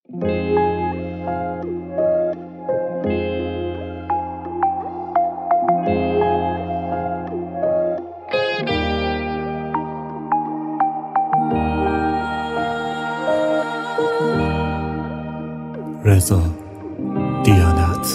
رضا دیانت.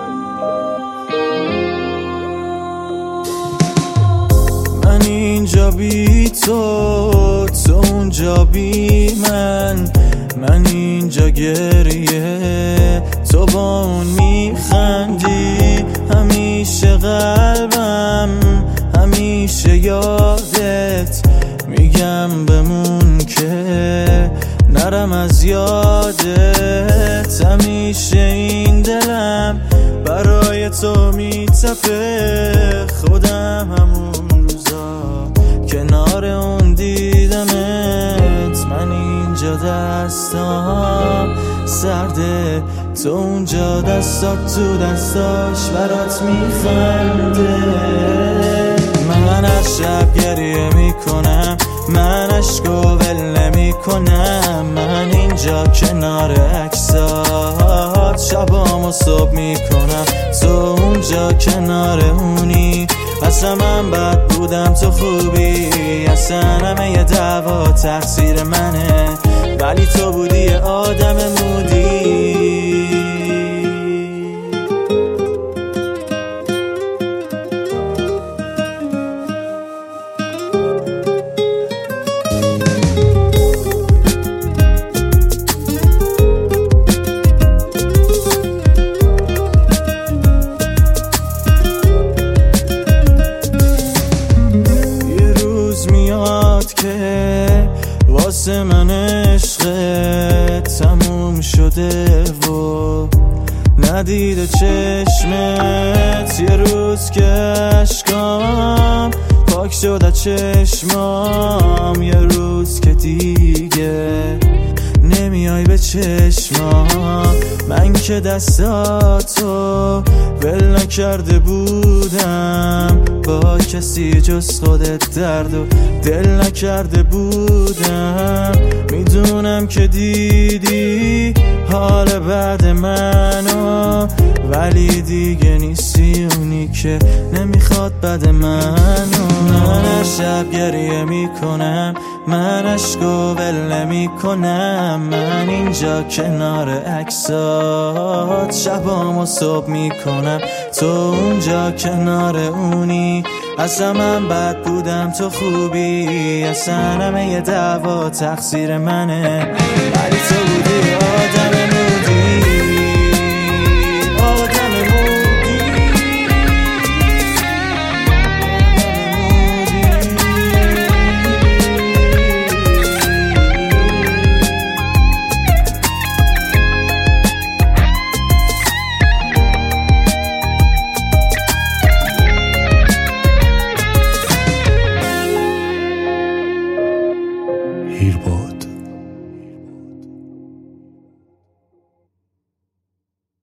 من اینجا بی تو، تو اونجا بی من اینجا گریه، تو با اون میخندی، همیشه قلبم همیشه یادت، میگم بمون که نرم از یادت، همیشه این دلم برای تو میتپه، خودم همون روزا کنار اون دیدمت، من اینجا دستام سرده، تو اونجا دستات تو دستاش برات میخنده، من از شب گریه میکنم، من عشقو ول نمیکنم، من اینجا کنار عکسات شبامو صبح میکنم، تو اونجا کنار اونی، اصلا من بد بودم تو خوبی، اصلا همه یه دعوا تقصیر منه، ولی تو بودی آدم مودی. واسه من عشقت تموم شده و ندیده چشمت، یه روز که عشقام پاک شده چشمام، یه روز که دیگه نمیای به چشمام، من که دستاتو ول نکرده بودم، با کسی جز خودت درد و دل نکرده بودم، میدونم که دیدی حال بعد منو، ولی دیگه نیستی اونی که نمیخواد بد منو، من شب گریه میکنم، من عشقو ول نمیکنم، من اینجا کنار عکسات شبامو صبح میکنم، تو اونجا کنار اونی، اصلا من بد بودم تو خوبی، اصلا همه یه دعوا تقصیر منه، ولی تو